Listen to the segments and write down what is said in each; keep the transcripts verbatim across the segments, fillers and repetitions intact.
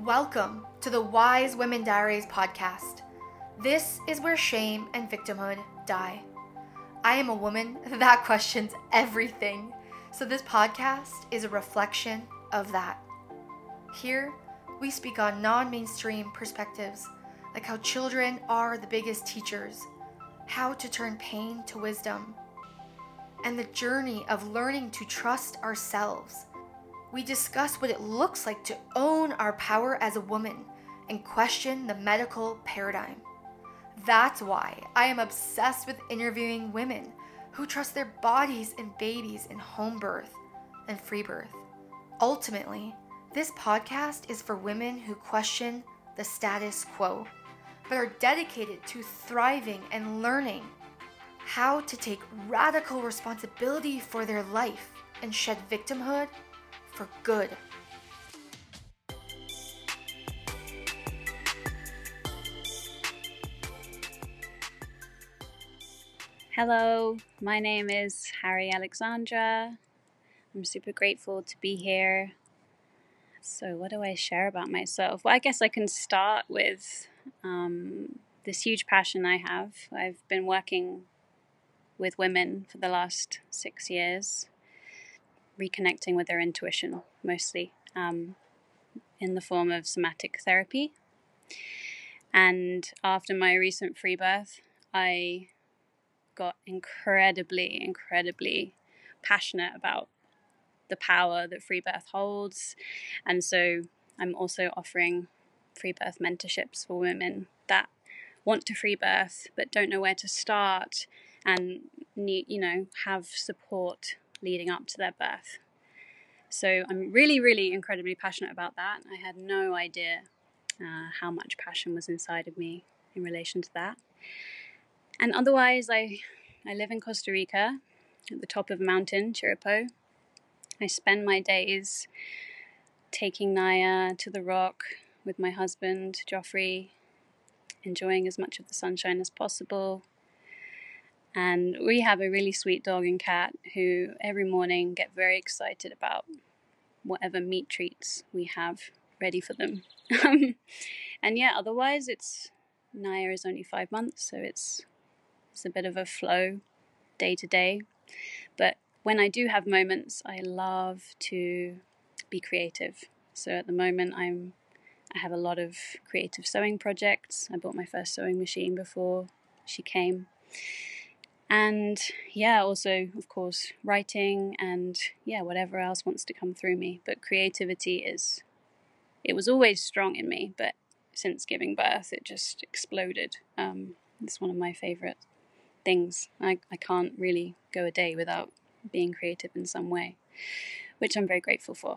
Welcome to the Wise Women Diaries podcast. This is where shame and victimhood die. I am a woman that questions everything, so this podcast is a reflection of that. Here, we speak on non-mainstream perspectives, like how children are the biggest teachers, how to turn pain to wisdom, and the journey of learning to trust ourselves. We discuss what it looks like to own our power as a woman and question the medical paradigm. That's why I am obsessed with interviewing women who trust their bodies and babies in home birth and free birth. Ultimately, this podcast is for women who question the status quo, but are dedicated to thriving and learning how to take radical responsibility for their life and shed victimhood for good. Hello, my name is Harry Alexandra. I'm super grateful to be here. So what do I share about myself? Well, I guess I can start with um, this huge passion I have. I've been working with women for the last six years, reconnecting with their intuition, mostly um, in the form of somatic therapy. And after my recent free birth, I got incredibly, incredibly passionate about the power that free birth holds. And so I'm also offering free birth mentorships for women that want to free birth but don't know where to start and need, you know, have support leading up to their birth. So I'm really, really incredibly passionate about that. I had no idea uh, how much passion was inside of me in relation to that. And otherwise, I, I live in Costa Rica at the top of a mountain, Chirripó. I spend my days taking Naya to the rock with my husband, Joffrey, enjoying as much of the sunshine as possible. And we have a really sweet dog and cat who every morning get very excited about whatever meat treats we have ready for them. And yeah, otherwise it's, Naya is only five months, so it's it's a bit of a flow day to day. But when I do have moments, I love to be creative. So at the moment I'm I have a lot of creative sewing projects. I bought my first sewing machine before she came. And yeah, also, of course, writing and yeah, whatever else wants to come through me. But creativity is, it was always strong in me, but since giving birth, it just exploded. Um, it's one of my favorite things. I, I can't really go a day without being creative in some way, which I'm very grateful for.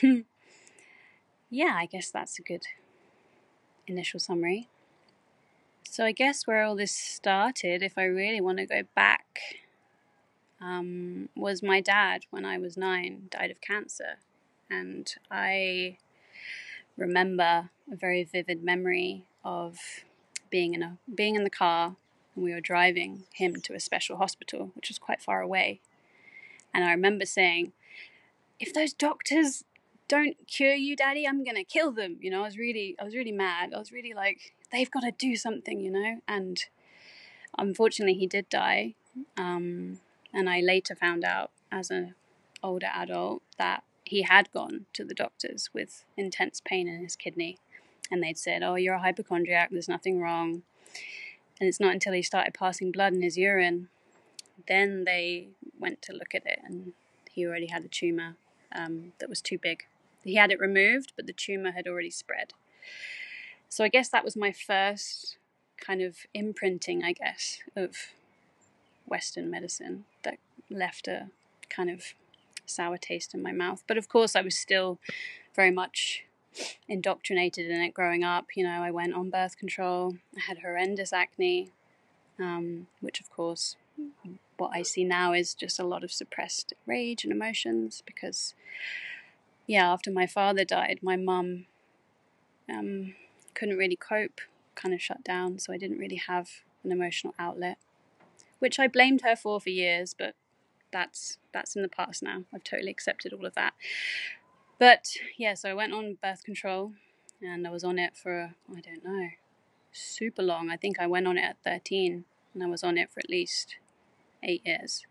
Yeah, I guess that's a good initial summary. So I guess where all this started, if I really want to go back, um, was my dad when I was nine, died of cancer. And I remember a very vivid memory of being in a being in the car, and we were driving him to a special hospital, which was quite far away. And I remember saying, if those doctors don't cure you, Daddy, I'm going to kill them. You know, I was really, I was really mad. I was really like, they've got to do something, you know? And unfortunately he did die. Um, and I later found out as an older adult that he had gone to the doctors with intense pain in his kidney. And they'd said, oh, you're a hypochondriac, there's nothing wrong. And it's not until he started passing blood in his urine, then they went to look at it, and he already had a tumour um, that was too big. He had it removed, but the tumour had already spread. So I guess that was my first kind of imprinting, I guess, of Western medicine that left a kind of sour taste in my mouth. But of course, I was still very much indoctrinated in it growing up. You know, I went on birth control. I had horrendous acne, um, which of course, what I see now is just a lot of suppressed rage and emotions because, yeah, after my father died, my mum um, couldn't really cope, kind of shut down, so I didn't really have an emotional outlet, which I blamed her for for years, but that's that's in the past now. I've totally accepted all of that. But yeah, so I went on birth control and I was on it for, I don't know, super long. I think I went on it at thirteen, and I was on it for at least eight years.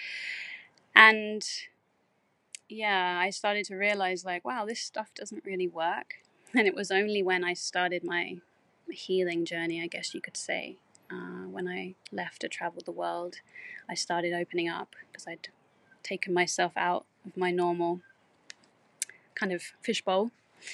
And yeah, I started to realize, like, wow, this stuff doesn't really work. And it was only when I started my healing journey, I guess you could say, uh, when I left to travel the world, I started opening up, because I'd taken myself out of my normal kind of fishbowl.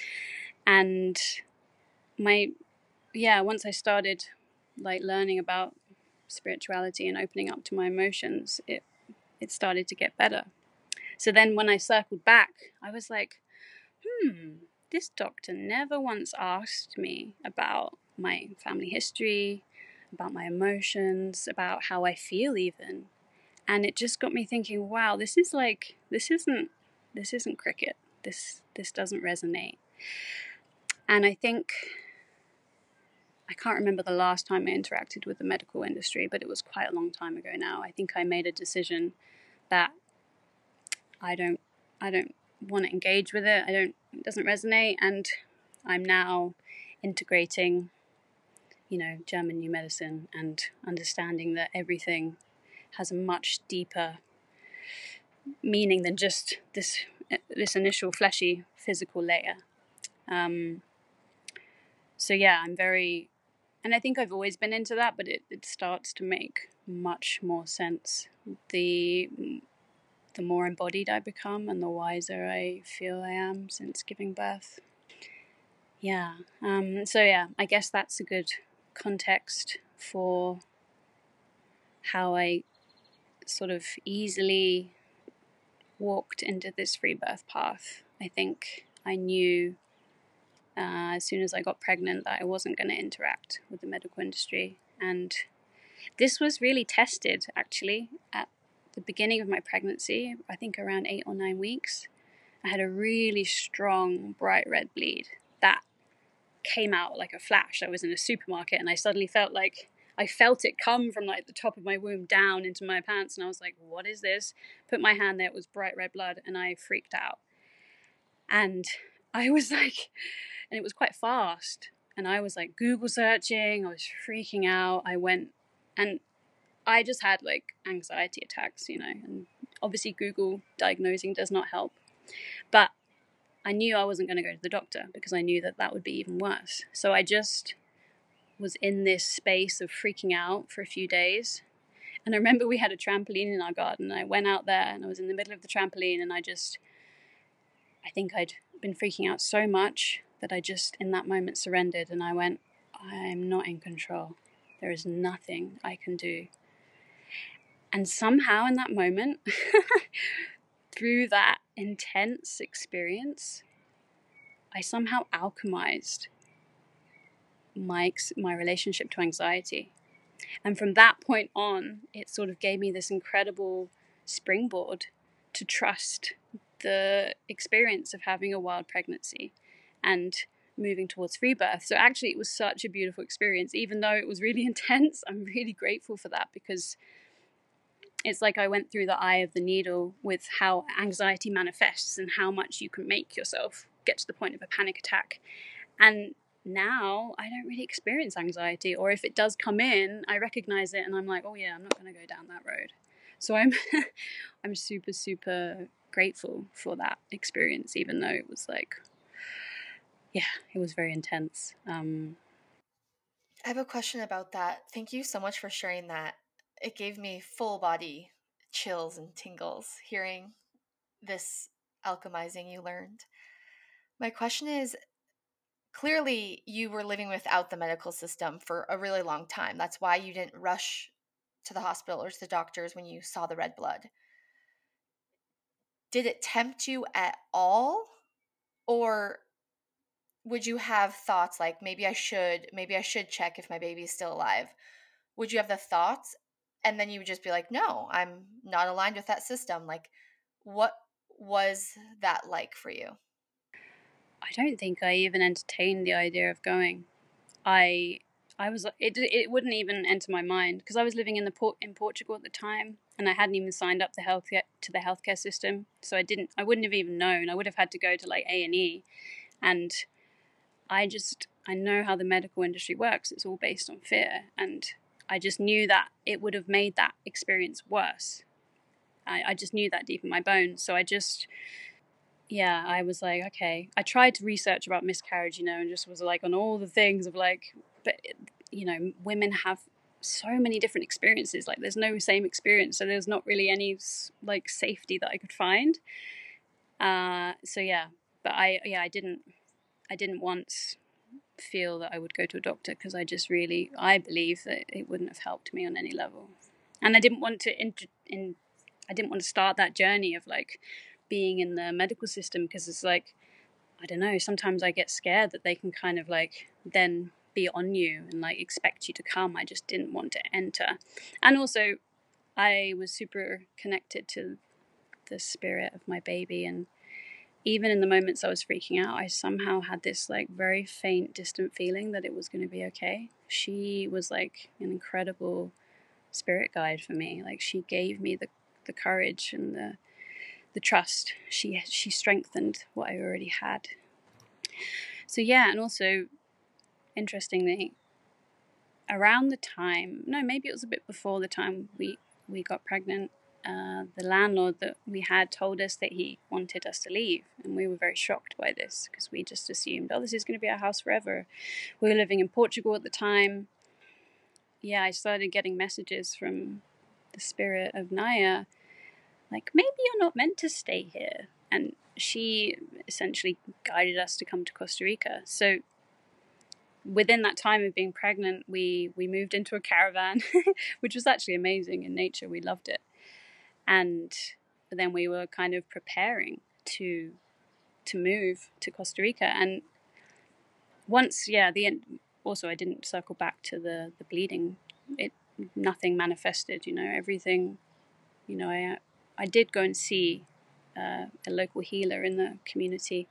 And my, yeah, once I started like learning about spirituality and opening up to my emotions, it it started to get better. So then when I circled back, I was like, hmm, this doctor never once asked me about my family history, about my emotions, about how I feel even. And it just got me thinking, wow, this is like, this isn't, this isn't cricket. This, this doesn't resonate. And I think, I can't remember the last time I interacted with the medical industry, but it was quite a long time ago now. I think I made a decision that I don't, I don't want to engage with it. I don't, it doesn't resonate. And I'm now integrating, you know, German new medicine and understanding that everything has a much deeper meaning than just this, this initial fleshy physical layer. Um, so yeah, I'm very, and I think I've always been into that, but it, it starts to make much more sense. The the more embodied I become and the wiser I feel I am since giving birth. Yeah. Um, so yeah, I guess that's a good context for how I sort of easily walked into this free birth path. I think I knew uh, as soon as I got pregnant that I wasn't going to interact with the medical industry. And this was really tested, actually, at the beginning of my pregnancy, I think around eight or nine weeks. I had a really strong bright red bleed that came out like a flash. I was in a supermarket and I suddenly felt like I felt it come from like the top of my womb down into my pants, and I was like, what is this? Put my hand there, it was bright red blood, and I freaked out. And I was like, and it was quite fast, and I was like Google searching, I was freaking out. I went, and I just had like anxiety attacks, you know, and obviously Google diagnosing does not help. But I knew I wasn't going to go to the doctor because I knew that that would be even worse. So I just was in this space of freaking out for a few days. And I remember we had a trampoline in our garden. And I went out there and I was in the middle of the trampoline, and I just, I think I'd been freaking out so much that I just in that moment surrendered, and I went, I'm not in control. There is nothing I can do. And somehow in that moment, through that intense experience, I somehow alchemized my my relationship to anxiety. And from that point on, it sort of gave me this incredible springboard to trust the experience of having a wild pregnancy and moving towards free birth. So actually it was such a beautiful experience, even though it was really intense. I'm really grateful for that, because it's like I went through the eye of the needle with how anxiety manifests and how much you can make yourself get to the point of a panic attack. And now I don't really experience anxiety, or if it does come in, I recognize it and I'm like, oh yeah, I'm not going to go down that road. So I'm I'm super, super grateful for that experience, even though it was like, yeah, it was very intense. Um, I have a question about that. Thank you so much for sharing that. It gave me full body chills and tingles hearing this alchemizing you learned. My question is, clearly you were living without the medical system for a really long time. That's why you didn't rush to the hospital or to the doctors when you saw the red blood. Did it tempt you at all? Or would you have thoughts like, maybe I should, maybe I should check if my baby is still alive? Would you have the thoughts and then you would just be like, no, I'm not aligned with that system? Like, what was that like for you? I don't think I even entertained the idea of going. I I was it it wouldn't even enter my mind, because I was living in the port in Portugal at the time, and I hadn't even signed up the health to the healthcare system, so I didn't I wouldn't have even known. I would have had to go to like A and E, and I just, I know how the medical industry works. It's all based on fear. And I just knew that it would have made that experience worse. I, I just knew that deep in my bones. So I just, yeah, I was like, okay. I tried to research about miscarriage, you know, and just was like on all the things of like, but, you know, women have so many different experiences. Like there's no same experience. So there's not really any like safety that I could find. Uh, so yeah, but I, yeah, I didn't, I didn't once feel that I would go to a doctor because I just really, I believe that it wouldn't have helped me on any level. And I didn't want to, in, in I didn't want to start that journey of like being in the medical system because it's like, I don't know, sometimes I get scared that they can kind of like then be on you and like expect you to come. I just didn't want to enter. And also I was super connected to the spirit of my baby, and even in the moments I was freaking out, I somehow had this like very faint, distant feeling that it was going to be okay. She was like an incredible spirit guide for me. Like she gave me the, the courage and the the trust. She she strengthened what I already had. So yeah, and also interestingly, around the time, no, maybe it was a bit before the time we we got pregnant. Uh, the landlord that we had told us that he wanted us to leave, and we were very shocked by this because we just assumed, oh, this is going to be our house forever. We were living in Portugal at the time. Yeah, I started getting messages from the spirit of Naya, like, maybe you're not meant to stay here. And she essentially guided us to come to Costa Rica. So within that time of being pregnant, we, we moved into a caravan, which was actually amazing in nature. We loved it. And then we were kind of preparing to to move to Costa Rica. And once, yeah, the end, also I didn't circle back to the, the bleeding. It nothing manifested, you know, everything, you know, I I did go and see uh, a local healer in the community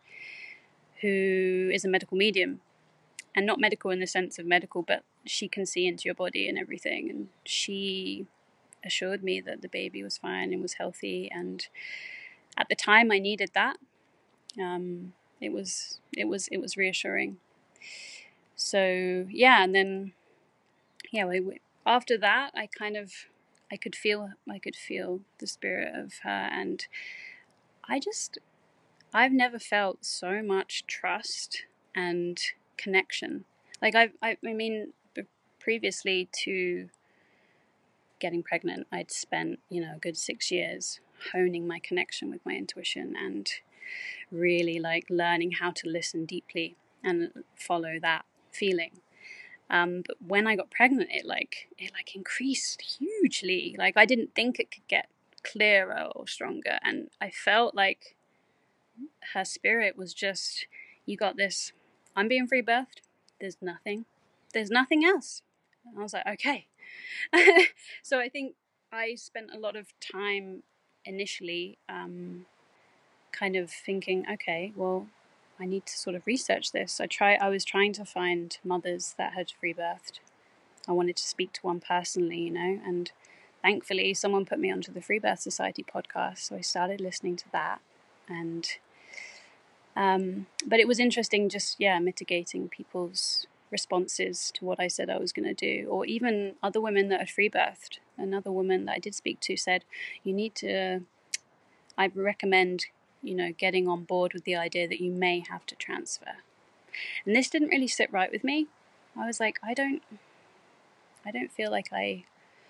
who is a medical medium, and not medical in the sense of medical, but she can see into your body and everything. And she assured me that the baby was fine and was healthy, and at the time I needed that. Um, it was it was it was reassuring. So yeah, and then yeah, we, we, after that, I kind of I could feel I could feel the spirit of her, and I just I've never felt so much trust and connection. Like I've I, I mean, previously to getting pregnant, I'd spent, you know, a good six years honing my connection with my intuition and really like learning how to listen deeply and follow that feeling. Um, but when I got pregnant, it like it like increased hugely. Like I didn't think it could get clearer or stronger, and I felt like her spirit was just, you got this. I'm being free birthed. There's nothing. There's nothing else. And I was like, okay. So I think I spent a lot of time initially um, kind of thinking, okay, well, I need to sort of research this. I try. I was trying to find mothers that had free birthed. I wanted to speak to one personally, you know, and thankfully someone put me onto the Free Birth Society podcast. So I started listening to that, and um, but it was interesting just, yeah, mitigating people's responses to what I said I was going to do, or even other women that had free birthed. Another woman that I did speak to said, you need to, I recommend, you know, getting on board with the idea that you may have to transfer. And this didn't really sit right with me. I was like, I don't, I don't feel like I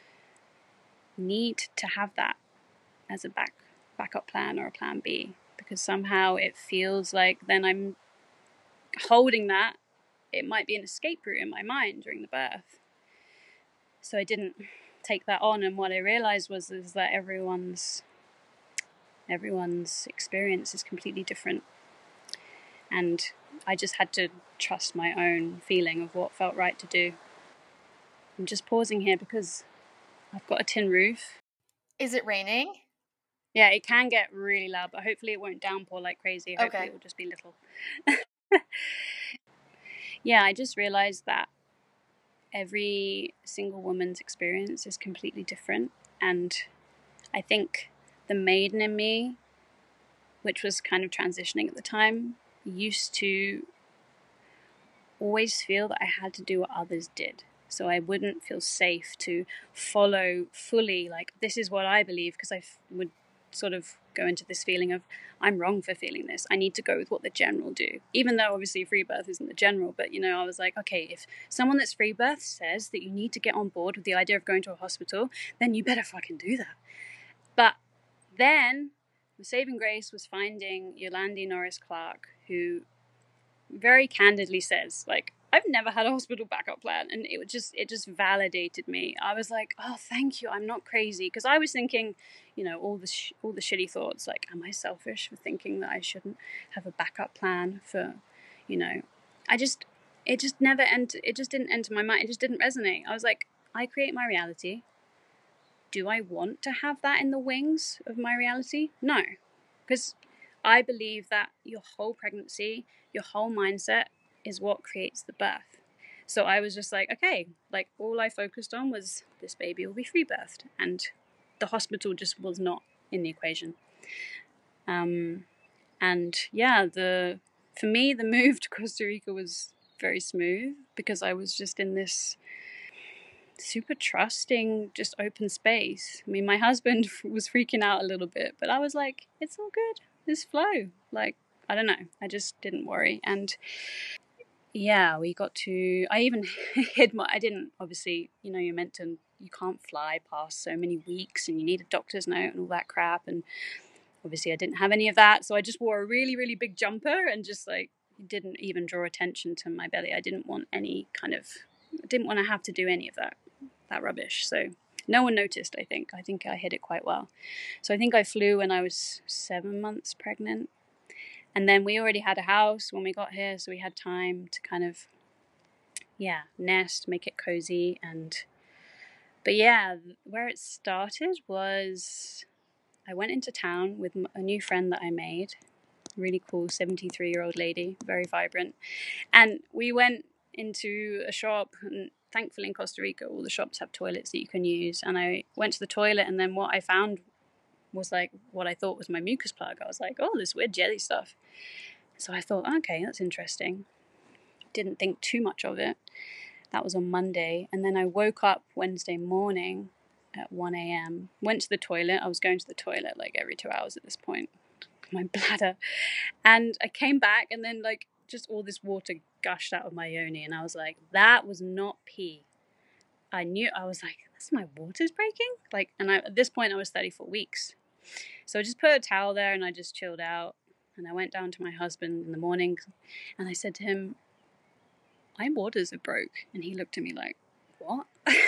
need to have that as a back backup plan or a plan B, because somehow it feels like then I'm holding that. It might be an escape route in my mind during the birth. So I didn't take that on, and what I realized was is that everyone's everyone's experience is completely different, and I just had to trust my own feeling of what felt right to do. I'm just pausing here because I've got a tin roof. Is it raining? Yeah, it can get really loud, but hopefully it won't downpour like crazy. Hopefully Okay. it will just be little. Yeah, I just realized that every single woman's experience is completely different. And I think the maiden in me, which was kind of transitioning at the time, used to always feel that I had to do what others did. So I wouldn't feel safe to follow fully, like, this is what I believe, because I f- would sort of go into this feeling of, I'm wrong for feeling this. I need to go with what the general do. Even though obviously free birth isn't the general, but, you know, I was like, okay, if someone that's free birth says that you need to get on board with the idea of going to a hospital, then you better fucking do that. But then the saving grace was finding Yolandi Norris Clark, who very candidly says, like, I've never had a hospital backup plan, and it just it just validated me. I was like, oh, thank you, I'm not crazy, because I was thinking, you know, all the sh- all the shitty thoughts, like, am I selfish for thinking that I shouldn't have a backup plan for, you know, I just it just never ent- it just didn't enter my mind. It just didn't resonate. I was like, I create my reality. Do I want to have that in the wings of my reality? No, because I believe that your whole pregnancy, your whole mindset is what creates the birth. So I was just like, okay, like, all I focused on was this baby will be free birthed, and the hospital just was not in the equation. Um, and yeah, the for me, the move to Costa Rica was very smooth, because I was just in this super trusting, just open space. I mean, my husband was freaking out a little bit, but I was like, it's all good. This flow. Like, I don't know. I just didn't worry. And yeah, we got to, I even hid my, I didn't, obviously, you know, you're meant to, you can't fly past so many weeks, and you need a doctor's note and all that crap. And obviously I didn't have any of that. So I just wore a really, really big jumper and just like didn't even draw attention to my belly. I didn't want any kind of, I didn't want to have to do any of that, that rubbish. So no one noticed, I think. I think I hid it quite well. So I think I flew when I was seven months pregnant. And then we already had a house when we got here, so we had time to kind of, yeah, nest, make it cozy. And, but yeah, where it started was I went into town with a new friend that I made, really cool seventy-three-year-old lady, very vibrant. And we went into a shop, and thankfully in Costa Rica, all the shops have toilets that you can use. And I went to the toilet, and then what I found was like what I thought was my mucus plug. I was like, oh, this weird jelly stuff. So I thought, okay, that's interesting. Didn't think too much of it. That was on Monday. And then I woke up Wednesday morning at one a.m. Went to the toilet. I was going to the toilet like every two hours at this point. My bladder. And I came back, and then like just all this water gushed out of my yoni. And I was like, that was not pee. I knew, I was like, that's my water's breaking. Like, and I, at this point I was thirty-four weeks. So I just put a towel there and I just chilled out. And I went down to my husband in the morning, and I said to him, my waters are broke. And he looked at me like, what?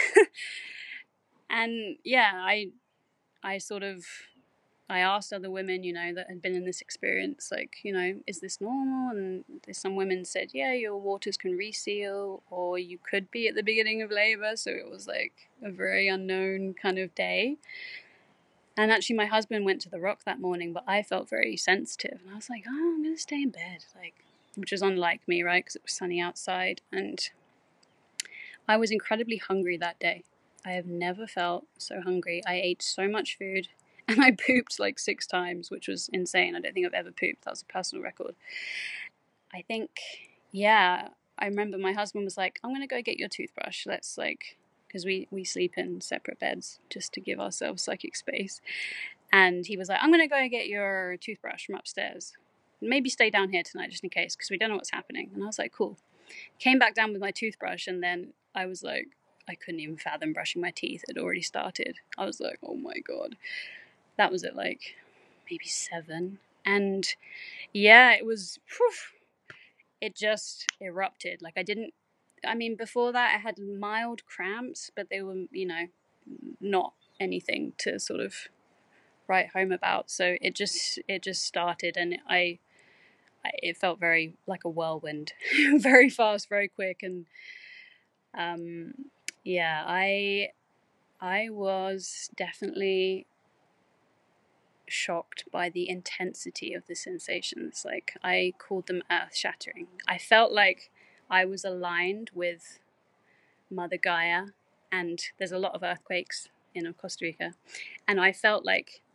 And yeah, I I sort of, I asked other women, you know, that had been in this experience, like, you know, is this normal? And some women said, yeah, your waters can reseal, or you could be at the beginning of labor. So it was like a very unknown kind of day. And actually my husband went to the Rock that morning, but I felt very sensitive. And I was like, oh, I'm going to stay in bed, like, which was unlike me, right? Because it was sunny outside. And I was incredibly hungry that day. I have never felt so hungry. I ate so much food, and I pooped like six times, which was insane. I don't think I've ever pooped. That was a personal record. I think, yeah, I remember my husband was like, I'm going to go get your toothbrush. Let's like, because we, we sleep in separate beds just to give ourselves psychic space. And he was like, I'm going to go get your toothbrush from upstairs. Maybe stay down here tonight just in case, because we don't know what's happening. And I was like, cool. Came back down with my toothbrush, and then I was like, I couldn't even fathom brushing my teeth. It had already started. I was like, oh my God. That was at like maybe seven. And yeah, it was, whew, it just erupted. Like I didn't, I mean, before that I had mild cramps, but they were, you know, not anything to sort of write home about. So it just, it just started, and I, I it felt very like a whirlwind, very fast, very quick. And um, yeah, I, I was definitely shocked by the intensity of the sensations. Like I called them earth shattering. I felt like I was aligned with Mother Gaia, and there's a lot of earthquakes in Costa Rica, and I felt like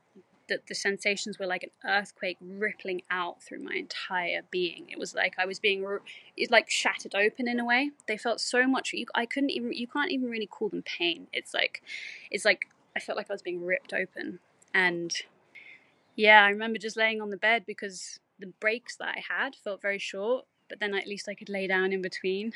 that the sensations were like an earthquake rippling out through my entire being. It was like I was being, it like shattered open in a way. They felt so much. You, I couldn't even. You can't even really call them pain. It's like, it's like I felt like I was being ripped open. And yeah, I remember just laying on the bed because the breaks that I had felt very short. But then at least I could lay down in between.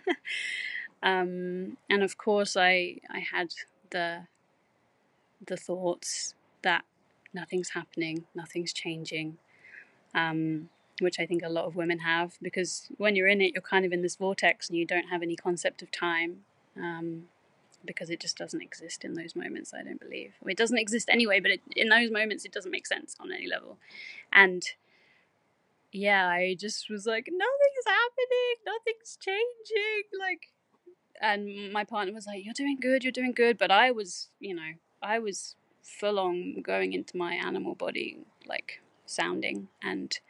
um, and of course, I I had the the thoughts that nothing's happening, nothing's changing, um, which I think a lot of women have, because when you're in it, you're kind of in this vortex and you don't have any concept of time, um, because it just doesn't exist in those moments, I don't believe. Well, it doesn't exist anyway, but it, in those moments, it doesn't make sense on any level. And yeah, I just was like, nothing's happening, nothing's changing, like, and my partner was like, you're doing good, you're doing good, but I was, you know, I was full on going into my animal body, like sounding, and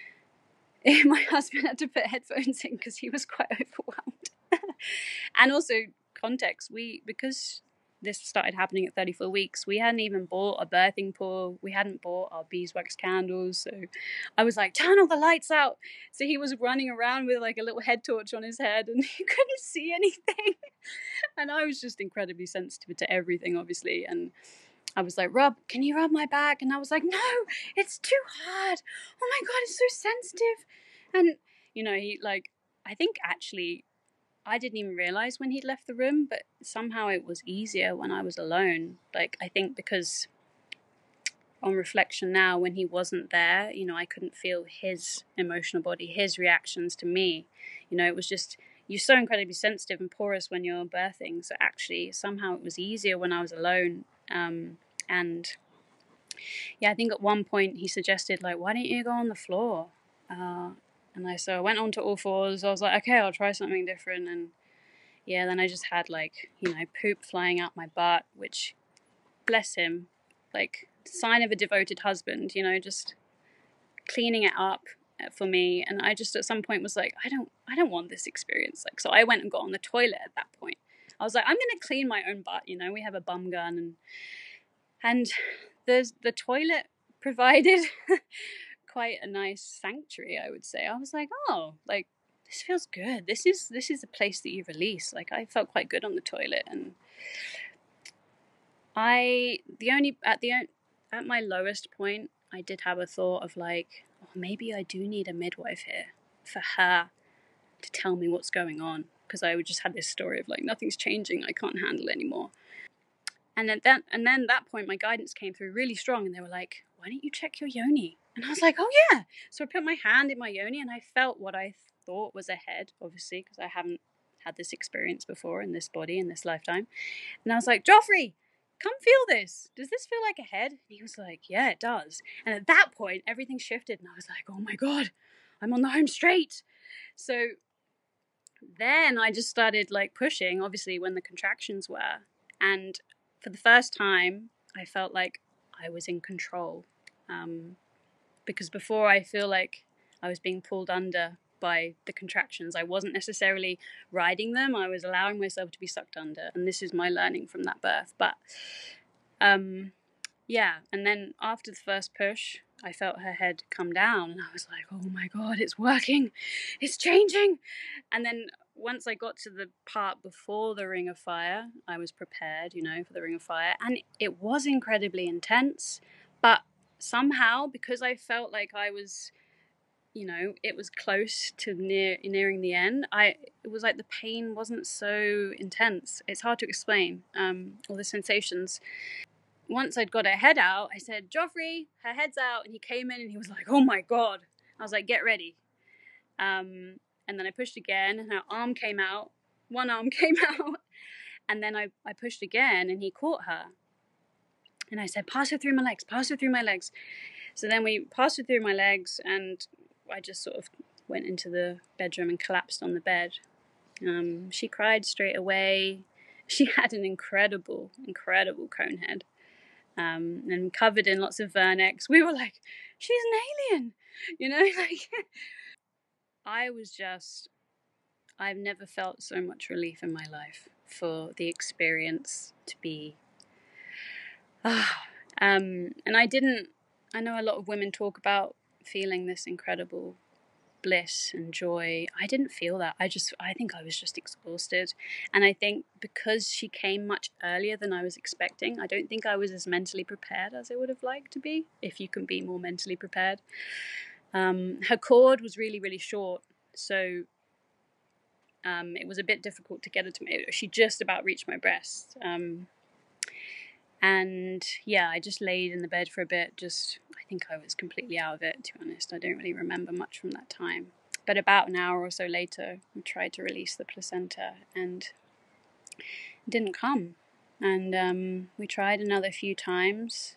my husband had to put headphones in because he was quite overwhelmed. And also context, we, because this started happening at thirty-four weeks, we hadn't even bought a birthing pool, we hadn't bought our beeswax candles, so I was like, turn all the lights out. So he was running around with like a little head torch on his head and he couldn't see anything. And I was just incredibly sensitive to everything, obviously, and I was like, rub, can you rub my back? And I was like, no, it's too hard. Oh my God, it's so sensitive. And, you know, he like, I think actually I didn't even realize when he'd left the room, but somehow it was easier when I was alone. Like, I think because on reflection now, when he wasn't there, you know, I couldn't feel his emotional body, his reactions to me. You know, it was just, you're so incredibly sensitive and porous when you're birthing. So actually, somehow it was easier when I was alone. Um, and yeah, I think at one point he suggested, like, why don't you go on the floor? Uh, and I, so I went onto all fours. I was like, okay, I'll try something different. And yeah, then I just had like, you know, poop flying out my butt, which, bless him, like, sign of a devoted husband, you know, just cleaning it up for me. And I just at some point was like, I don't, I don't want this experience. Like, so I went and got on the toilet at that point. I was like, I'm going to clean my own butt. You know, we have a bum gun, and and there's the toilet provided quite a nice sanctuary, I would say. I was like, oh, like, this feels good. This is this is a place that you release. Like, I felt quite good on the toilet. And I the only at the at my lowest point, I did have a thought of like, oh, maybe I do need a midwife here for her to tell me what's going on, because I just had this story of like, nothing's changing, I can't handle it anymore. And at that and then that point, my guidance came through really strong, and they were like, why don't you check your yoni? And I was like, oh yeah. So I put my hand in my yoni, and I felt what I thought was a head, obviously, because I haven't had this experience before in this body, in this lifetime. And I was like, Joffrey, come feel this. Does this feel like a head? And he was like, yeah, it does. And at that point, everything shifted, and I was like, oh my God, I'm on the home straight. So then I just started like pushing, obviously, when the contractions were. And for the first time, I felt like I was in control. Um, because before, I feel like I was being pulled under by the contractions. I wasn't necessarily riding them. I was allowing myself to be sucked under. And this is my learning from that birth. But um, yeah, and then after the first push, I felt her head come down, and I was like, oh my God, it's working. It's changing. And then once I got to the part before the Ring of Fire, I was prepared, you know, for the Ring of Fire. And it was incredibly intense. But somehow, because I felt like I was, you know, it was close to near nearing the end, I it was like the pain wasn't so intense. It's hard to explain, um, all the sensations. Once I'd got her head out, I said, Joffrey, her head's out. And he came in and he was like, oh my God. I was like, get ready. Um, and then I pushed again, and her arm came out. One arm came out. And then I, I pushed again, and he caught her. And I said, pass her through my legs, pass her through my legs. So then we passed her through my legs, and I just sort of went into the bedroom and collapsed on the bed. Um, she cried straight away. She had an incredible, incredible cone head. Um, and covered in lots of Vernex. We were like, she's an alien, you know, like, I was just, I've never felt so much relief in my life for the experience to be, ah, Um, and I didn't, I know a lot of women talk about feeling this incredible bliss and joy. I didn't feel that. I just, I think I was just exhausted. And I think because she came much earlier than I was expecting, I don't think I was as mentally prepared as I would have liked to be, if you can be more mentally prepared. Um, her cord was really, really short. So um, it was a bit difficult to get her to me. She just about reached my breast. Um, and yeah, I just laid in the bed for a bit. Just, I think I was completely out of it, to be honest. I don't really remember much from that time. But about an hour or so later, we tried to release the placenta and it didn't come. And um, we tried another few times.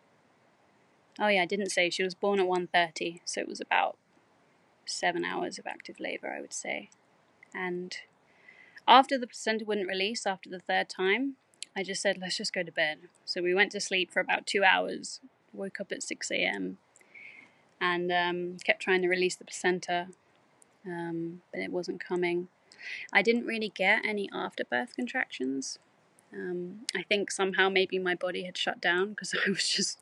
Oh yeah, I didn't say she was born at one thirty, so it was about seven hours of active labour, I would say. And after the placenta wouldn't release after the third time, I just said, let's just go to bed. So we went to sleep for about two hours, woke up at six a.m. and um, kept trying to release the placenta, um, but it wasn't coming. I didn't really get any afterbirth contractions. Um, I think somehow maybe my body had shut down because I was just,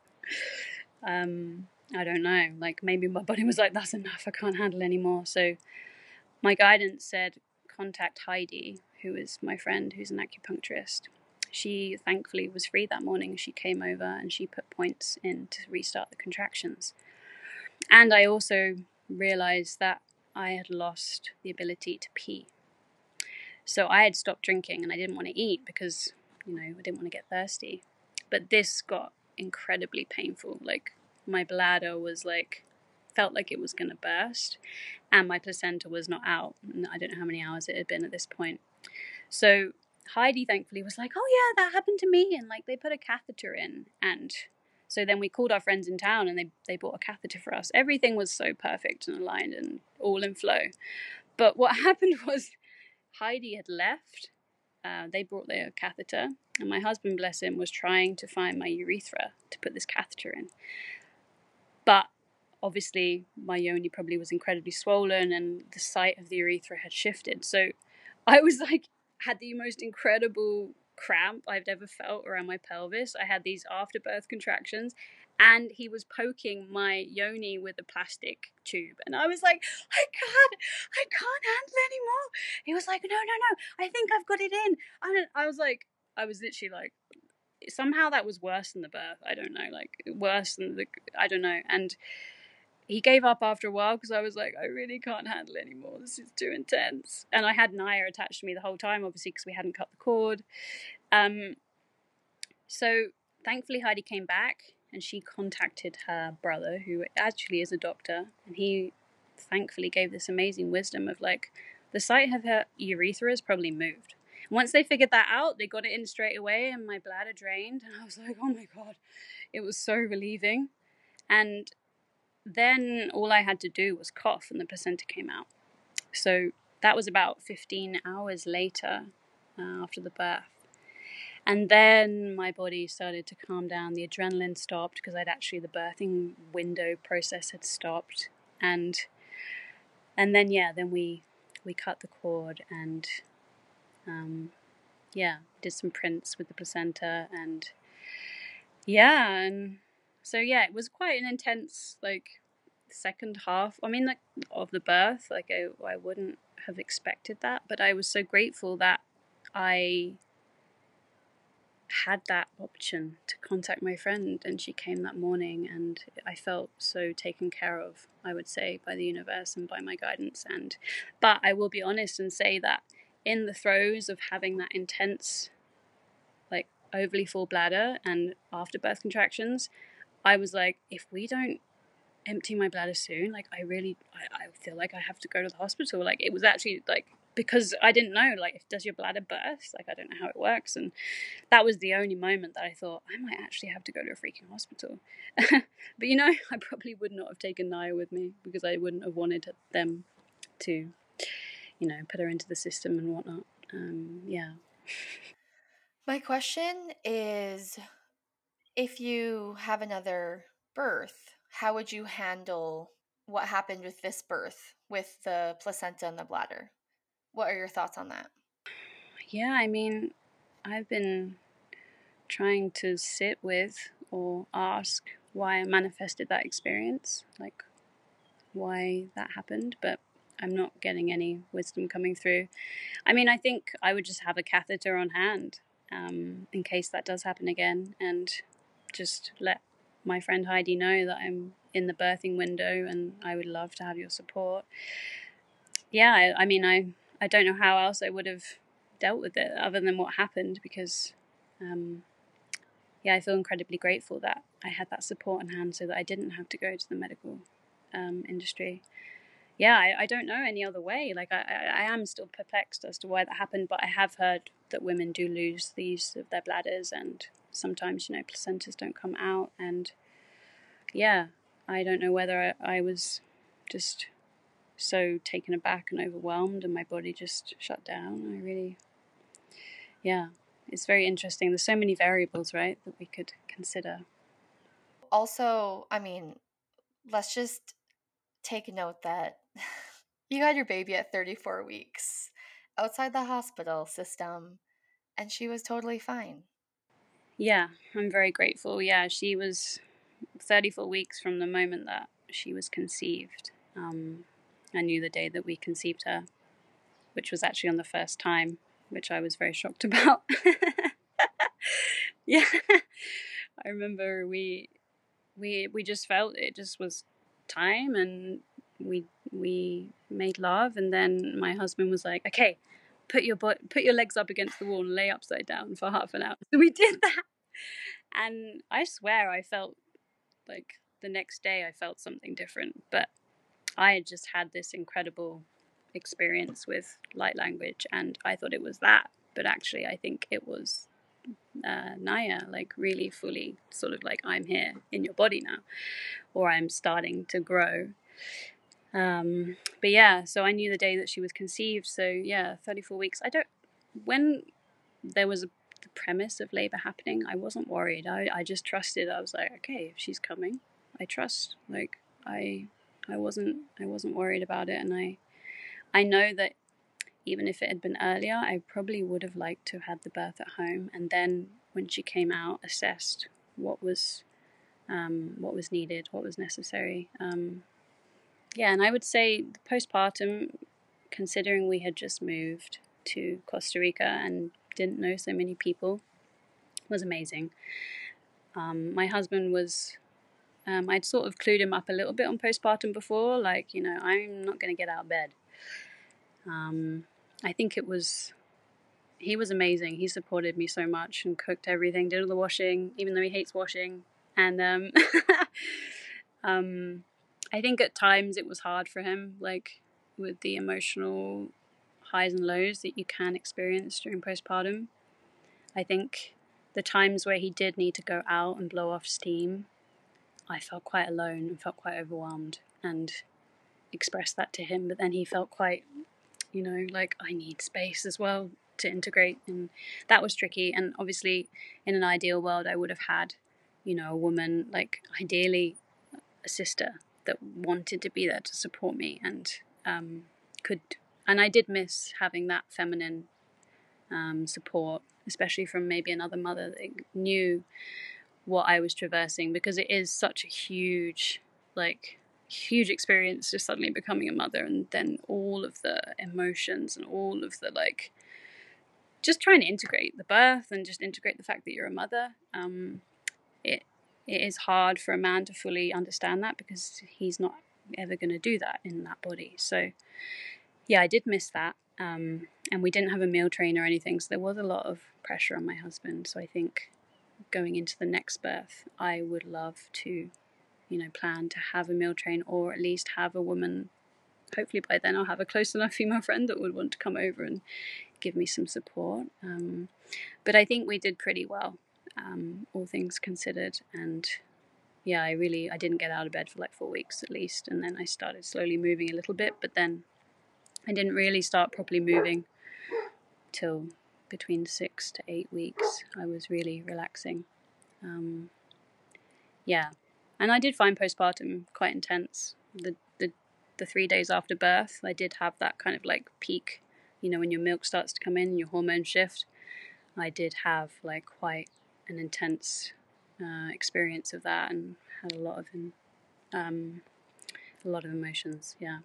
um, I don't know, like maybe my body was like, that's enough, I can't handle anymore. So my guidance said, contact Heidi, who is my friend who's an acupuncturist. She thankfully was free that morning. She came over and she put points in to restart the contractions. And I also realized that I had lost the ability to pee. So I had stopped drinking and I didn't want to eat because, you know, I didn't want to get thirsty. But this got incredibly painful. Like my bladder was like, felt like it was going to burst and my placenta was not out. I don't know how many hours it had been at this point. So Heidi thankfully was like, oh yeah, that happened to me. And like they put a catheter in. And so then we called our friends in town and they, they bought a catheter for us. Everything was so perfect and aligned and all in flow. But what happened was Heidi had left. Uh, they brought their catheter and my husband, bless him, was trying to find my urethra to put this catheter in. But obviously my yoni probably was incredibly swollen and the site of the urethra had shifted. So I was like, had the most incredible cramp I've ever felt around my pelvis. I had these afterbirth contractions and he was poking my yoni with a plastic tube. And I was like, I can't, I can't handle anymore. He was like, no, no, no, I think I've got it in. And I was like, I was literally like, somehow that was worse than the birth. I don't know, like worse than the, I don't know. And he gave up after a while because I was like, I really can't handle it anymore. This is too intense. And I had Naya attached to me the whole time, obviously, because we hadn't cut the cord. Um, so thankfully Heidi came back and she contacted her brother, who actually is a doctor. And he thankfully gave this amazing wisdom of like, the site of her urethra is probably moved. Once they figured that out, they got it in straight away and my bladder drained. And I was like, oh my God, it was so relieving. And then all I had to do was cough and the placenta came out. So that was about fifteen hours later uh, after the birth. And then my body started to calm down. The adrenaline stopped because I'd actually, the birthing window process had stopped. And and then, yeah, then we, we cut the cord and, um, yeah, did some prints with the placenta. And, yeah, and so, yeah, it was quite an intense, like, second half. I mean, like, of the birth. Like, I, I wouldn't have expected that. But I was so grateful that I had that option to contact my friend, and she came that morning, and I felt so taken care of, I would say, by the universe and by my guidance. And but I will be honest and say that in the throes of having that intense, like, overly full bladder and afterbirth contractions, I was like, if we don't empty my bladder soon, like, I really I, I feel like I have to go to the hospital. Like, it was actually like, because I didn't know, like, does your bladder burst? Like, I don't know how it works. And that was the only moment that I thought, I might actually have to go to a freaking hospital. But, you know, I probably would not have taken Naya with me because I wouldn't have wanted them to, you know, put her into the system and whatnot. Um, yeah. My question is, if you have another birth, how would you handle what happened with this birth, with the placenta and the bladder? What are your thoughts on that? Yeah, I mean, I've been trying to sit with or ask why I manifested that experience, like why that happened, but I'm not getting any wisdom coming through. I mean, I think I would just have a catheter on hand um, in case that does happen again, and just let my friend Heidi know that I'm in the birthing window and I would love to have your support. Yeah, I, I mean, I, I don't know how else I would have dealt with it other than what happened, because um, yeah, I feel incredibly grateful that I had that support on hand so that I didn't have to go to the medical um, industry. Yeah, I, I don't know any other way. Like, I, I, I am still perplexed as to why that happened, but I have heard that women do lose the use of their bladders, and sometimes, you know, placentas don't come out. And yeah, I don't know whether I, I was just so taken aback and overwhelmed and my body just shut down. I really, yeah, it's very interesting. There's so many variables, right, that we could consider. Also, I mean, let's just take note that you got your baby at thirty-four weeks outside the hospital system, and she was totally fine. Yeah, I'm very grateful. Yeah, she was thirty-four weeks from the moment that she was conceived. Um, I knew the day that we conceived her, which was actually on the first time, which I was very shocked about. Yeah, I remember we we we just felt it just was time, and we we made love, and then my husband was like, "Okay, put your butt, put your legs up against the wall and lay upside down for half an hour." So we did that, and I swear I felt like the next day I felt something different, but I had just had this incredible experience with light language, and I thought it was that, but actually I think it was uh, Naya, like really fully sort of like, I'm here in your body now, or I'm starting to grow. Um, but yeah, so I knew the day that she was conceived. So yeah, thirty-four weeks. I don't, when there was a, the premise of labor happening, I wasn't worried. I, I just trusted. I was like, okay, if she's coming, I trust. Like I, I wasn't, I wasn't worried about it. And I, I know that even if it had been earlier, I probably would have liked to have had the birth at home, and then when she came out, assessed what was um, what was needed, what was necessary. Um, yeah, and I would say the postpartum, considering we had just moved to Costa Rica and didn't know so many people, was amazing. Um, my husband was, um, I'd sort of clued him up a little bit on postpartum before, like, you know, I'm not going to get out of bed. Um, I think it was, he was amazing. He supported me so much and cooked everything, did all the washing, even though he hates washing. And um, um, I think at times it was hard for him, like with the emotional highs and lows that you can experience during postpartum. I think the times where he did need to go out and blow off steam, I felt quite alone and felt quite overwhelmed, and expressed that to him. But then he felt quite, you know, like, I need space as well to integrate, and that was tricky. And obviously in an ideal world I would have had, you know, a woman, like ideally a sister that wanted to be there to support me and um, could, and I did miss having that feminine um, support, especially from maybe another mother that knew what I was traversing, because it is such a huge, like huge experience just suddenly becoming a mother, and then all of the emotions and all of the like just trying to integrate the birth and just integrate the fact that you're a mother. Um, it it is hard for a man to fully understand that, because he's not ever going to do that in that body. So yeah, I did miss that. Um, and we didn't have a meal train or anything, so there was a lot of pressure on my husband. So I think going into the next birth, I would love to, you know, plan to have a meal train, or at least have a woman. Hopefully by then I'll have a close enough female friend that would want to come over and give me some support. Um, but I think we did pretty well, um, all things considered. And yeah, I really, I didn't get out of bed for like four weeks at least. And then I started slowly moving a little bit, but then I didn't really start properly moving till between six to eight weeks. I was really relaxing. Um, yeah. And I did find postpartum quite intense. The, the, the three days after birth, I did have that kind of like peak, you know, when your milk starts to come in and your hormones shift. I did have like quite an intense uh, experience of that, and had a lot of um, a lot of emotions. Yeah.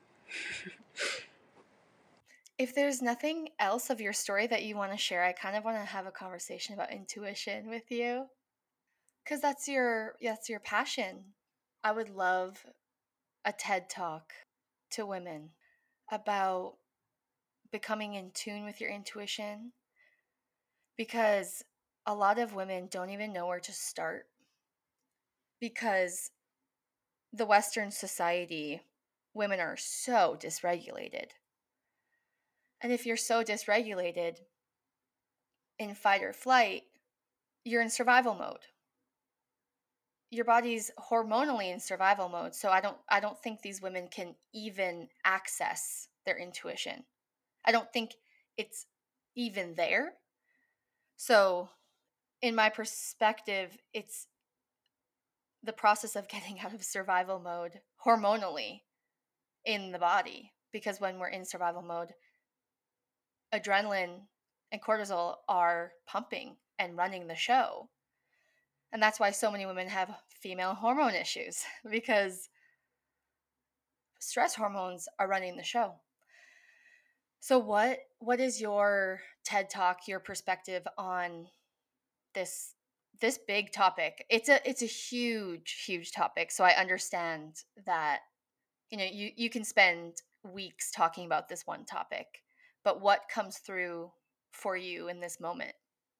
If there's nothing else of your story that you want to share, I kind of want to have a conversation about intuition with you, because that's your that's your passion. I would love a TED Talk to women about becoming in tune with your intuition, because a lot of women don't even know where to start, because the Western society, women are so dysregulated. And if you're so dysregulated in fight or flight, you're in survival mode. Your body's hormonally in survival mode. So I don't I don't think these women can even access their intuition. I don't think it's even there. So in my perspective, it's the process of getting out of survival mode hormonally in the body, because when we're in survival mode, adrenaline and cortisol are pumping and running the show. And that's why so many women have female hormone issues, because stress hormones are running the show. So what what is your TED Talk, your perspective on this this big topic? It's a it's a huge huge topic. So I understand that, you know, you you can spend weeks talking about this one topic, but what comes through for you in this moment?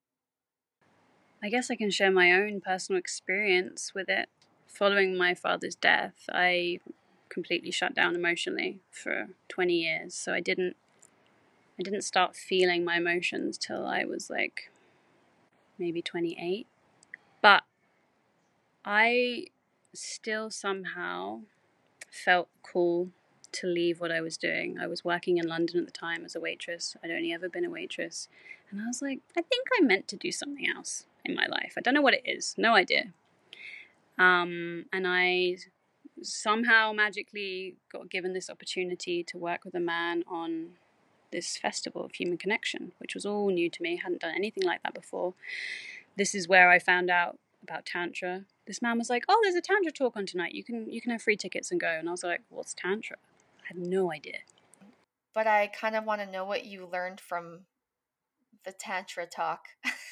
I guess I can share my own personal experience with it. Following my father's death, I completely shut down emotionally for twenty years. So I didn't I didn't start feeling my emotions till I was like maybe twenty-eight. But I still somehow felt cool to leave what I was doing. I was working in London at the time as a waitress. I'd only ever been a waitress. And I was like, I think I'm meant to do something else in my life. I don't know what it is. No idea. Um, and I somehow magically got given this opportunity to work with a man on this festival of human connection, which was all new to me. I hadn't done anything like that before. This is where I found out about Tantra. This man was like, oh, there's a Tantra talk on tonight. You can you can have free tickets and go. And I was like, what's Tantra? I had no idea. But I kind of want to know what you learned from the Tantra talk.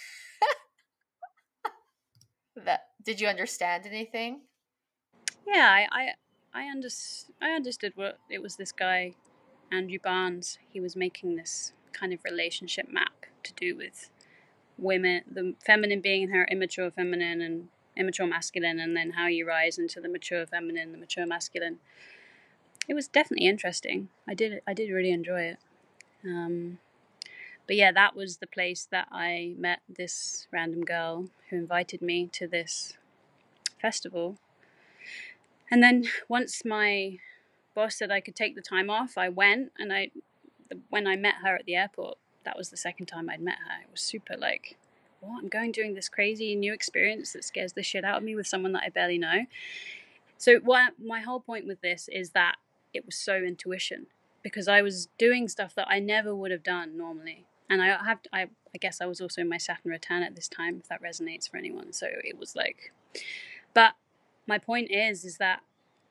That did you understand anything? Yeah, I I, I, under, I understood what it was. This guy, Andrew Barnes, he was making this kind of relationship map to do with women, the feminine being her immature feminine and immature masculine, and then how you rise into the mature feminine, the mature masculine. It was definitely interesting. I did I did really enjoy it. Um, but yeah, that was the place that I met this random girl who invited me to this festival. And then once my boss said I could take the time off, I went. And I, when I met her at the airport, that was the second time I'd met her. It was super like, what? I'm going doing this crazy new experience that scares the shit out of me with someone that I barely know. So what my whole point with this is that it was so intuition, because I was doing stuff that I never would have done normally. And I have, I, I guess I was also in my Saturn return at this time, if that resonates for anyone. So it was like, but my point is, is that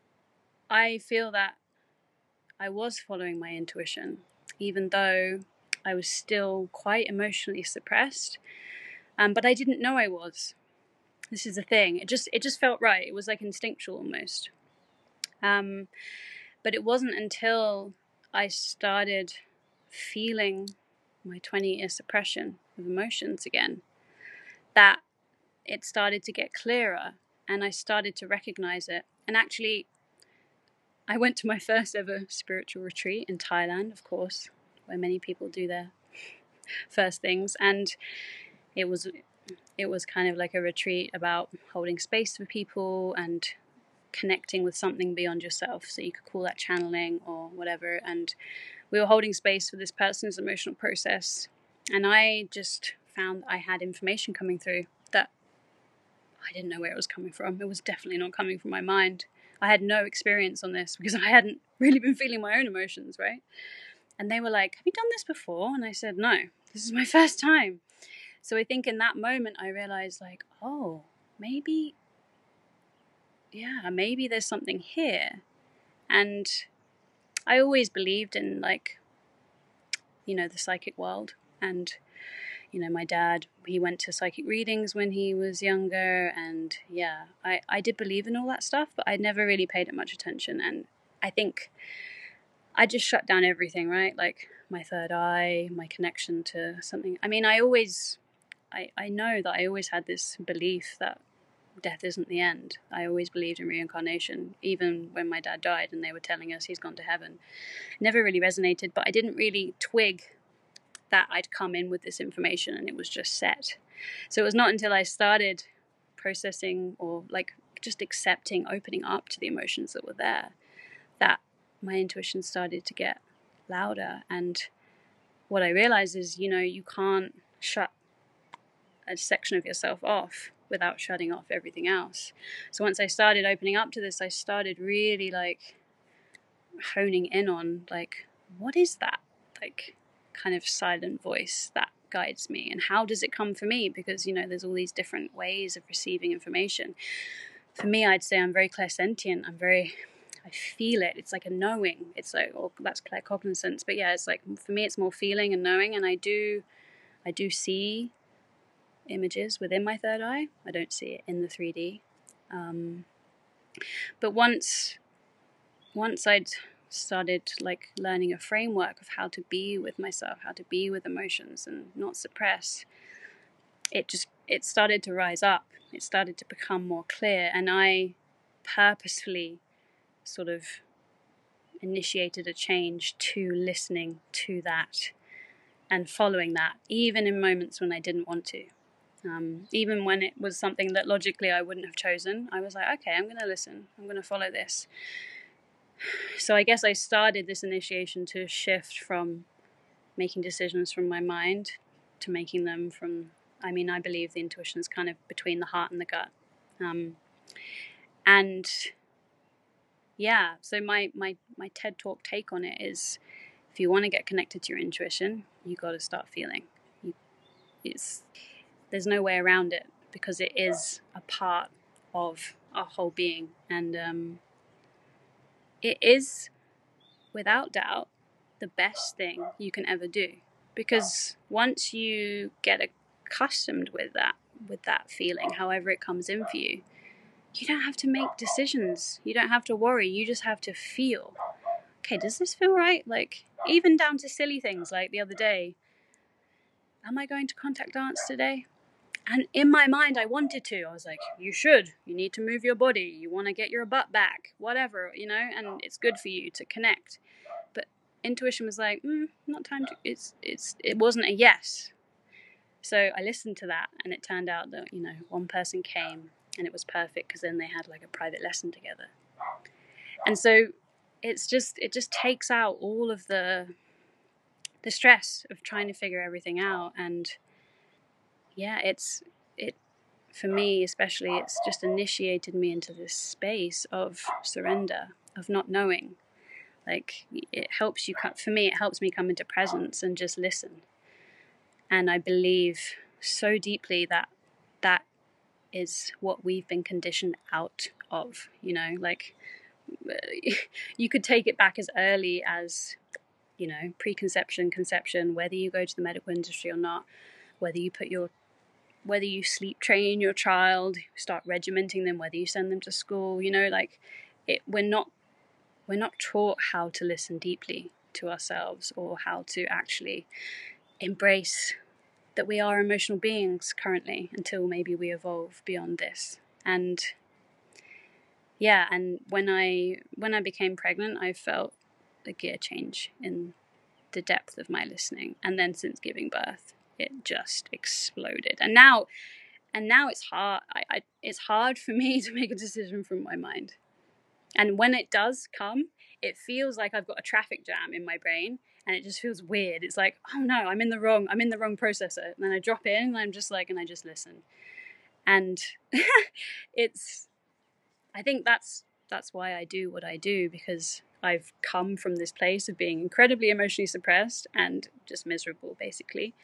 I feel that I was following my intuition, even though I was still quite emotionally suppressed. Um, but I didn't know I was. This is the thing. It just, it just felt right. It was like instinctual almost. Um, but it wasn't until I started feeling my twenty-year suppression of emotions again that it started to get clearer, and I started to recognize it. And actually, I went to my first ever spiritual retreat in Thailand, of course, where many people do their first things. And it was it was kind of like a retreat about holding space for people and connecting with something beyond yourself. So you could call that channeling or whatever. And we were holding space for this person's emotional process. And I just found I had information coming through that I didn't know where it was coming from. It was definitely not coming from my mind. I had no experience on this because I hadn't really been feeling my own emotions, right? And they were like, have you done this before? And I said, no, this is my first time. So I think in that moment I realized like, oh, maybe, yeah, maybe there's something here. And I always believed in, like, you know, the psychic world. And, you know, my dad, he went to psychic readings when he was younger. And yeah, I, I did believe in all that stuff, but I never really paid it much attention. And I think I just shut down everything, right? Like my third eye, my connection to something. I mean, I always, I, I know that I always had this belief that death isn't the end. I always believed in reincarnation, even when my dad died and they were telling us he's gone to heaven. Never really resonated, but I didn't really twig that I'd come in with this information and it was just set. So it was not until I started processing or like just accepting, opening up to the emotions that were there, that my intuition started to get louder. And what I realized is, you know, you can't shut a section of yourself off without shutting off everything else. So once I started opening up to this, I started really like honing in on like, what is that like kind of silent voice that guides me, and how does it come for me? Because, you know, there's all these different ways of receiving information. For me, I'd say I'm very clairsentient. I'm very, I feel it. It's like a knowing. It's like, oh, that's claircognizance. But yeah, it's like, for me, it's more feeling and knowing. And I do, I do see images within my third eye. I don't see it in the three D. Um, but once, once I'd started like learning a framework of how to be with myself, how to be with emotions and not suppress, it just, it started to rise up. It started to become more clear. And I purposefully sort of initiated a change to listening to that and following that, even in moments when I didn't want to. Um, even when it was something that logically I wouldn't have chosen, I was like, okay, I'm going to listen. I'm going to follow this. So I guess I started this initiation to shift from making decisions from my mind to making them from, I mean, I believe the intuition is kind of between the heart and the gut. Um, and yeah, so my, my, my TED Talk take on it is, if you want to get connected to your intuition, you got to start feeling. You, it's, there's no way around it, because it is a part of our whole being. And um, it is, without doubt, the best thing you can ever do. Because once you get accustomed with that, with that feeling, however it comes in for you, you don't have to make decisions. You don't have to worry. You just have to feel. Okay, does this feel right? Like, even down to silly things like the other day, am I going to contact dance today? And in my mind, I wanted to. I was like, you should. You need to move your body. You want to get your butt back. Whatever, you know, and it's good for you to connect. But intuition was like, mm, not time to, it's, it's, it wasn't a yes. So I listened to that, and it turned out that, you know, one person came and it was perfect, because then they had like a private lesson together. And so it's just, it just takes out all of the, the stress of trying to figure everything out. And yeah, it's, it, for me especially, it's just initiated me into this space of surrender, of not knowing. Like, it helps you, for me, it helps me come into presence and just listen. And I believe so deeply that that is what we've been conditioned out of, you know, like, you could take it back as early as, you know, preconception, conception, whether you go to the medical industry or not, whether you put your, whether you sleep train your child, start regimenting them, whether you send them to school, you know, like, it, we're not, we're not taught how to listen deeply to ourselves, or how to actually embrace that we are emotional beings currently, until maybe we evolve beyond this. And yeah, and when I when I became pregnant, I felt a gear change in the depth of my listening. And then since giving birth, it just exploded. And now and now it's hard I, I it's hard for me to make a decision from my mind. And when it does come, it feels like I've got a traffic jam in my brain, and it just feels weird. It's like, oh no, I'm in the wrong, I'm in the wrong processor. And then I drop in, and I'm just like, and I just listen. And it's, I think that's, that's why I do what I do, because I've come from this place of being incredibly emotionally suppressed and just miserable, basically.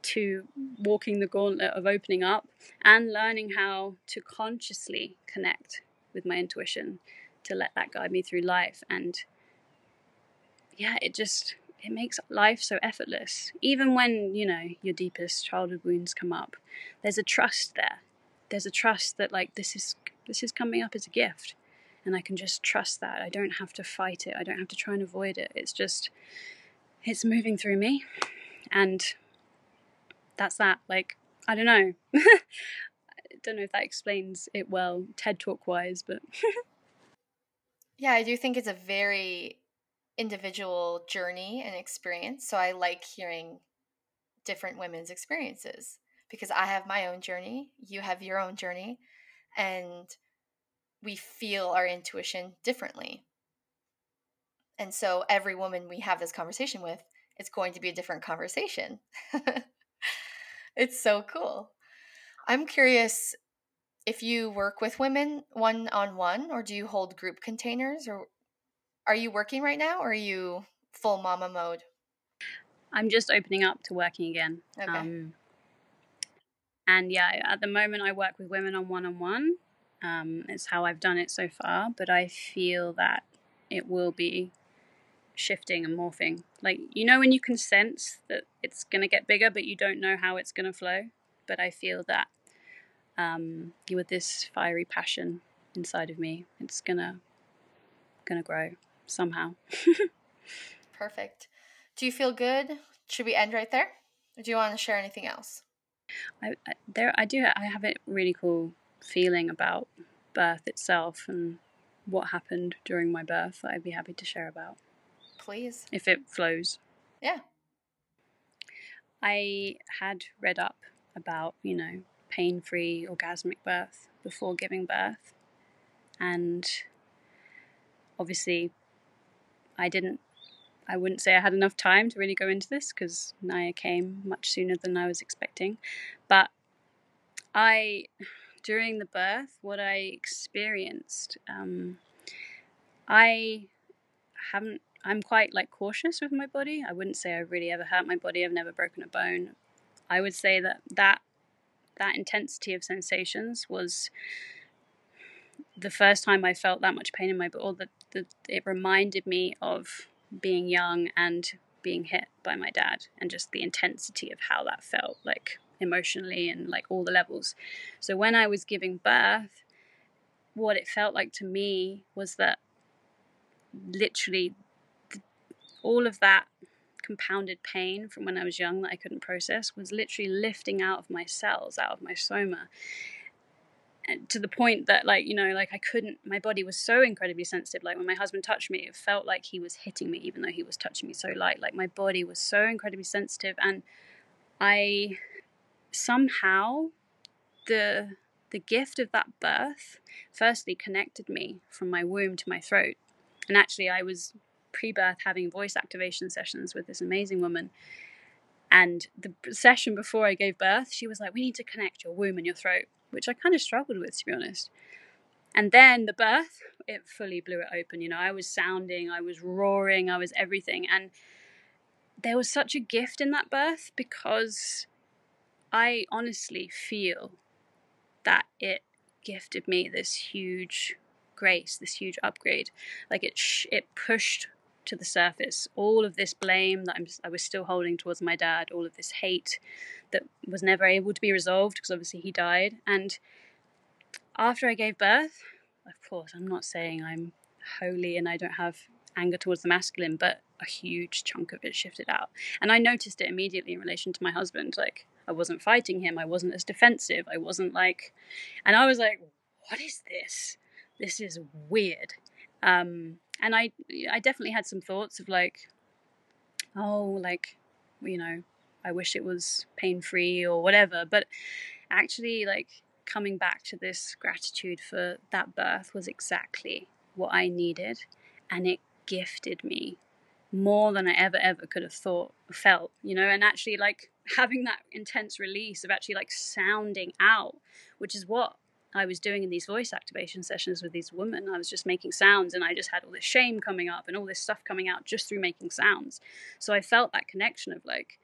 to walking the gauntlet of opening up and learning how to consciously connect with my intuition, to let that guide me through life. And yeah, it just, it makes life so effortless. Even when, you know, your deepest childhood wounds come up, there's a trust there. There's a trust that like, this is, this is coming up as a gift. And I can just trust that. I don't have to fight it. I don't have to try and avoid it. It's just, it's moving through me. And that's that. Like, I don't know. I don't know if that explains it well, TED Talk wise, but. Yeah, I do think it's a very individual journey and experience. So I like hearing different women's experiences because I have my own journey, you have your own journey, and we feel our intuition differently. And so every woman we have this conversation with, it's going to be a different conversation. It's so cool. I'm curious if you work with women one on one, or do you hold group containers, or are you working right now, or are you full mama mode? I'm just opening up to working again. Okay. Um, and yeah, at the moment I work with women on one-on-one. Um, it's how I've done it so far, but I feel that it will be shifting and morphing. Like, you know, when you can sense that it's going to get bigger, but you don't know how it's going to flow. But I feel that um, with this fiery passion inside of me, it's gonna gonna grow somehow. Perfect. Do you feel good? Should we end right there? Or do you want to share anything else? I, I there I do I have a really cool feeling about birth itself and what happened during my birth that I'd be happy to share about. Please. If it flows. Yeah. I had read up about, you know, pain-free orgasmic birth before giving birth. And obviously I didn't I wouldn't say I had enough time to really go into this because Naya came much sooner than I was expecting. But I, during the birth, what I experienced, um, I haven't, I'm quite like cautious with my body. I wouldn't say I've really ever hurt my body. I've never broken a bone. I would say that that, that intensity of sensations was the first time I felt that much pain in my body, or that the, it reminded me of being young and being hit by my dad, and just the intensity of how that felt, like emotionally and like all the levels. So when I was giving birth, what it felt like to me was that literally all of that compounded pain from when I was young that I couldn't process was literally lifting out of my cells, out of my soma. And to the point that, like, you know, like I couldn't, my body was so incredibly sensitive. Like when my husband touched me, it felt like he was hitting me, even though he was touching me so light. Like my body was so incredibly sensitive. And I somehow, the the gift of that birth firstly connected me from my womb to my throat. And actually I was pre-birth having voice activation sessions with this amazing woman. And the session before I gave birth, she was like, we need to connect your womb and your throat, which I kind of struggled with, to be honest. And then the birth, it fully blew it open. You know, I was sounding, I was roaring, I was everything. And there was such a gift in that birth because I honestly feel that it gifted me this huge grace, this huge upgrade. Like it, sh- it pushed to the surface all of this blame that I'm, I was still holding towards my dad, all of this hate that was never able to be resolved because obviously he died. And after I gave birth, of course, I'm not saying I'm holy and I don't have anger towards the masculine, but a huge chunk of it shifted out. And I noticed it immediately in relation to my husband. Like, I wasn't fighting him. I wasn't as defensive. I wasn't like, and I was like, what is this? This is weird. Um, and I, I definitely had some thoughts of like, oh, like, you know, I wish it was pain-free or whatever. But actually, like, coming back to this gratitude for that birth was exactly what I needed. And it gifted me more than I ever, ever could have thought, felt, you know, and actually like having that intense release of actually like sounding out, which is what I was doing in these voice activation sessions with these women. I was just making sounds and I just had all this shame coming up and all this stuff coming out just through making sounds. So I felt that connection of like,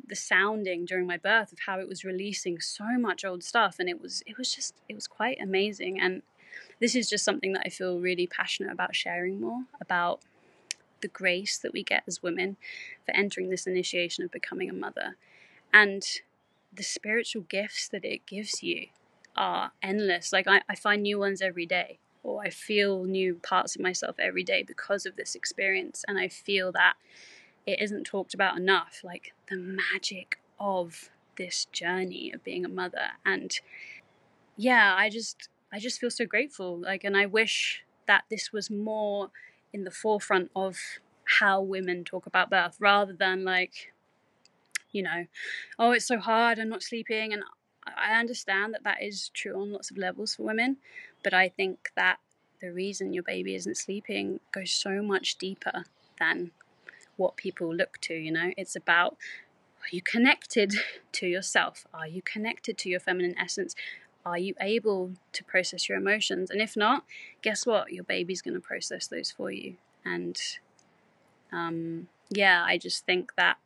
the sounding during my birth of how it was releasing so much old stuff, and it was it was just it was quite amazing. And this is just something that I feel really passionate about sharing more about, the grace that we get as women for entering this initiation of becoming a mother, and the spiritual gifts that it gives you are endless. Like I, I find new ones every day, or I feel new parts of myself every day because of this experience. And I feel that it isn't talked about enough, like the magic of this journey of being a mother. And yeah, I just I just feel so grateful. Like, and I wish that this was more in the forefront of how women talk about birth, rather than like, you know, oh, it's so hard, I'm not sleeping. And I understand that that is true on lots of levels for women, but I think that the reason your baby isn't sleeping goes so much deeper than what people look to. You know, it's about, are you connected to yourself? Are you connected to your feminine essence? Are you able to process your emotions? And if not, guess what? Your baby's going to process those for you. And um, yeah, I just think that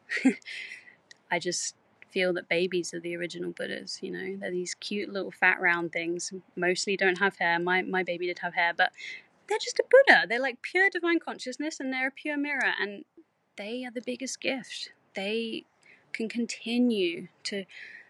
I just feel that babies are the original Buddhas. You know, they're these cute little fat round things. Mostly don't have hair. My my baby did have hair, but they're just a Buddha. They're like pure divine consciousness, and they're a pure mirror. And they are the biggest gift. They can continue to,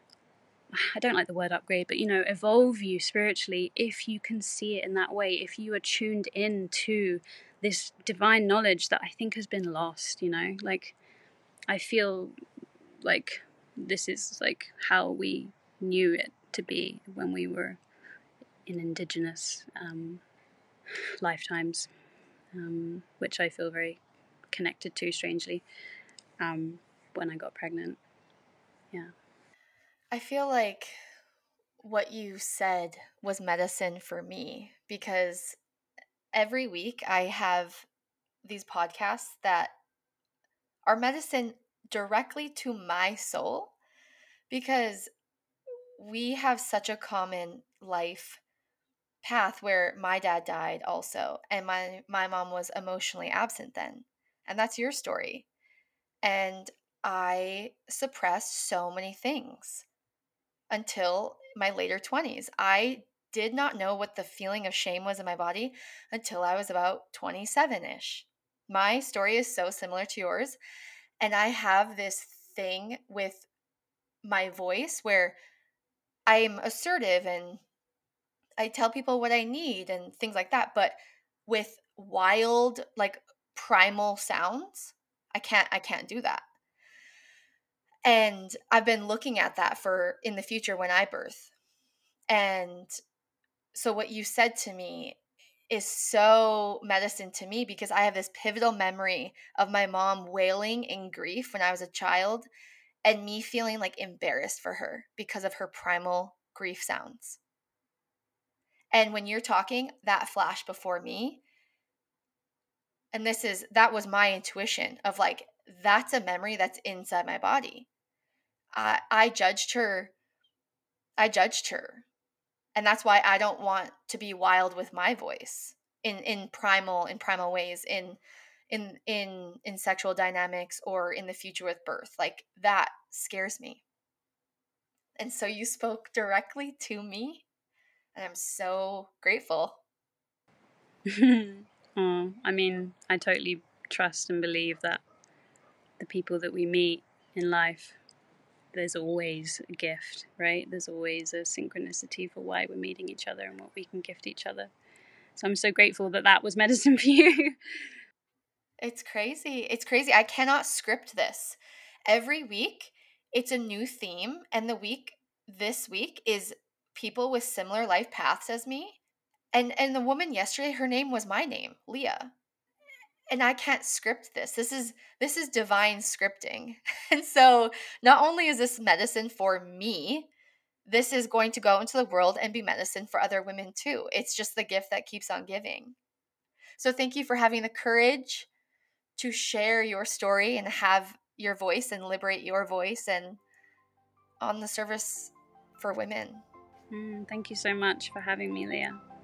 I don't like the word upgrade, but, you know, evolve you spiritually if you can see it in that way, if you are tuned in to this divine knowledge that I think has been lost, you know. Like, I feel like this is like how we knew it to be when we were in indigenous um, lifetimes, um, which I feel very connected to, strangely, um, when I got pregnant. Yeah. I feel like what you said was medicine for me, because every week I have these podcasts that are medicine directly to my soul, because we have such a common life path where my dad died also, and my my mom was emotionally absent then. And that's your story. And I suppressed so many things until my later twenties. I did not know what the feeling of shame was in my body until I was about twenty-seven-ish. My story is so similar to yours, and I have this thing with my voice where I'm assertive and I tell people what I need and things like that, but with wild, like primal sounds, I can't I can't do that. And I've been looking at that for in the future when I birth. And so what you said to me is so medicine to me, because I have this pivotal memory of my mom wailing in grief when I was a child, and me feeling like embarrassed for her because of her primal grief sounds. And when you're talking, that flashed before me. And this is that was my intuition of like, that's a memory that's inside my body. I I judged her. I judged her. And that's why I don't want to be wild with my voice in in primal in primal ways, in in in in sexual dynamics, or in the future with birth. Like, that scares me. And so you spoke directly to me, and I'm so grateful. Oh, I mean, I totally trust and believe that the people that we meet in life, there's always a gift, right? There's always a synchronicity for why we're meeting each other and what we can gift each other. So I'm so grateful that that was medicine for you. It's crazy. It's crazy. I cannot script this. Every week, it's a new theme. And the week, this week, is people with similar life paths as me. And and the woman yesterday, her name was my name, Leah. And I can't script this. This is this is divine scripting. And so not only is this medicine for me, this is going to go into the world and be medicine for other women too. It's just the gift that keeps on giving. So thank you for having the courage to share your story and have your voice and liberate your voice, and on the service for women. Mm, thank you so much for having me, Leah.